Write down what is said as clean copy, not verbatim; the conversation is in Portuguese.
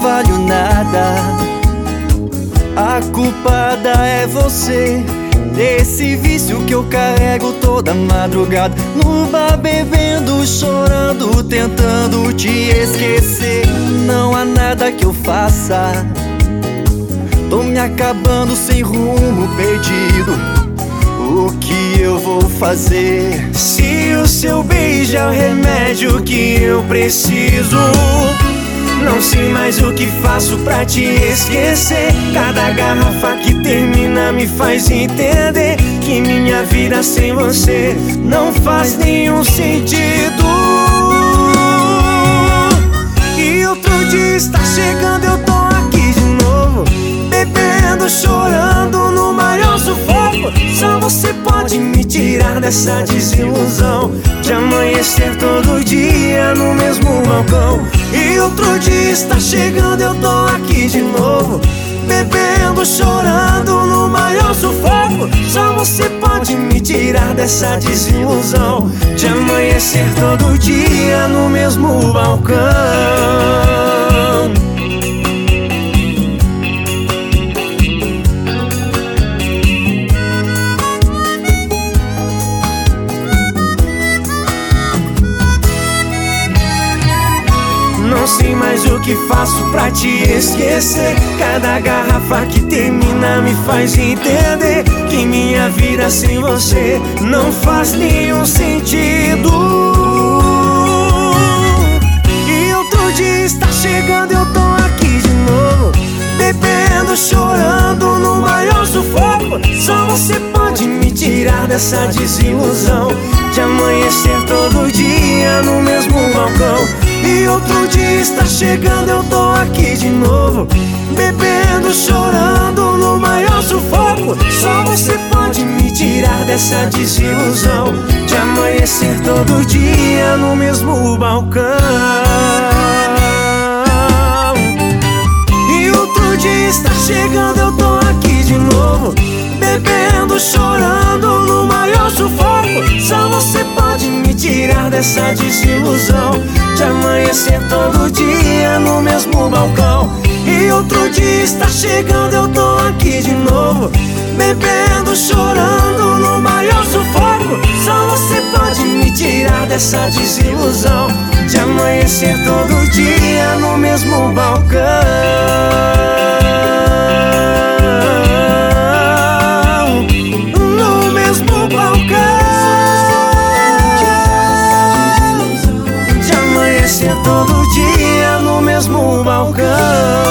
valho nada. A culpada é você, desse vício que eu carrego toda madrugada. No bar bebendo, chorando, tentando te esquecer. Não há nada que eu faça, tô me acabando sem rumo, perdido. O que eu vou fazer? Se o seu beijo é o remédio que eu preciso, não sei mais o que faço pra te esquecer. Cada garrafa que termina me faz entender que minha vida sem você não faz nenhum sentido. E outro dia está chegando, eu tô aqui de novo, bebendo, chorando no maior sufoco. Só você pode me tirar dessa desilusão de amanhecer todo dia no mesmo balcão. E outro dia está chegando, eu tô aqui de novo, bebendo, chorando no maior sufoco. Só você pode me tirar dessa desilusão de amanhecer todo dia no mesmo balcão. Não sei mais o que faço pra te esquecer. Cada garrafa que termina me faz entender que minha vida sem você não faz nenhum sentido. E outro dia está chegando, eu tô aqui de novo, bebendo, chorando no maior sufoco. Só você pode me tirar dessa desilusão de amanhecer todo dia no mesmo balcão. E outro dia está chegando, eu tô aqui de novo, bebendo, chorando no maior sufoco. Só você pode me tirar dessa desilusão de amanhecer todo dia no mesmo balcão. E outro dia está chegando, eu tô aqui de novo, bebendo, chorando no maior sufoco. Só você pode me tirar dessa desilusão de amanhecer todo dia no mesmo balcão. E outro dia está chegando, eu tô aqui de novo, bebendo, chorando no maior sufoco. Só você pode me tirar dessa desilusão de amanhecer todo dia no mesmo balcão. No mesmo balcão, de amanhecer todo dia no mesmo balcão.